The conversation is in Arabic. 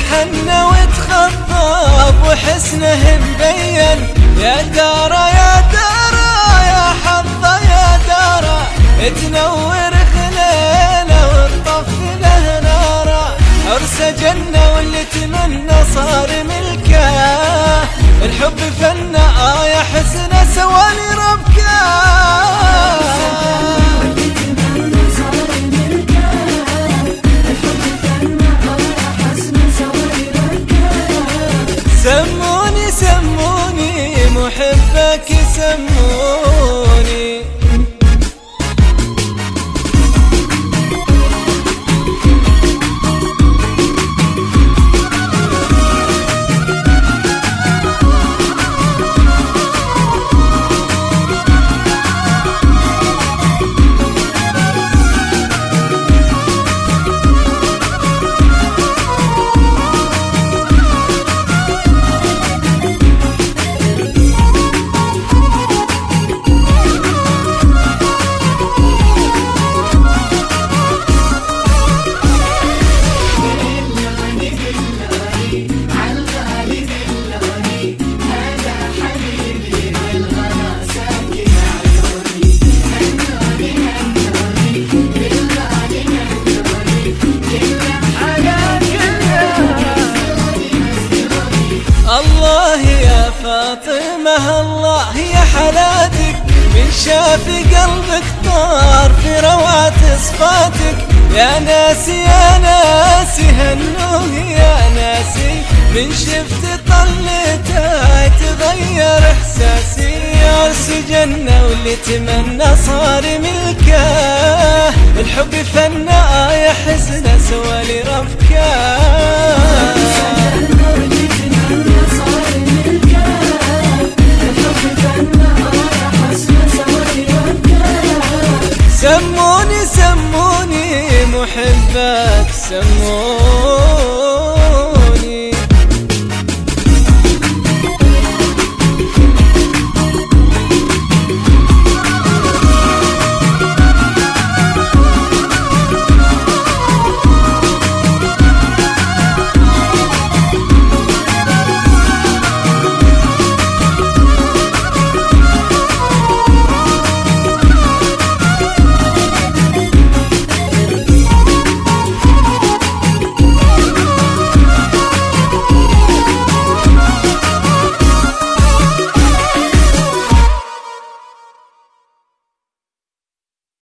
تحنى وتخطب وحسنه مبين. يا دارا يا دارا يا حظه يا دارا، تنور خليله وتطفي له ناره. عرسه جنة واللي تمنى صار ملكه، الحب فنه يا حسنه سوالي ربكه. سموني سموني محبك سموني. الله يا فاطمة الله يا حلاتك، من شاف قلبك طار في روعة صفاتك. يا ناسي يا ناسي هالنوه يا ناسي، من شفت طلته تغير احساسي. عرس جنة واللي تمنى صار ملكه، الحب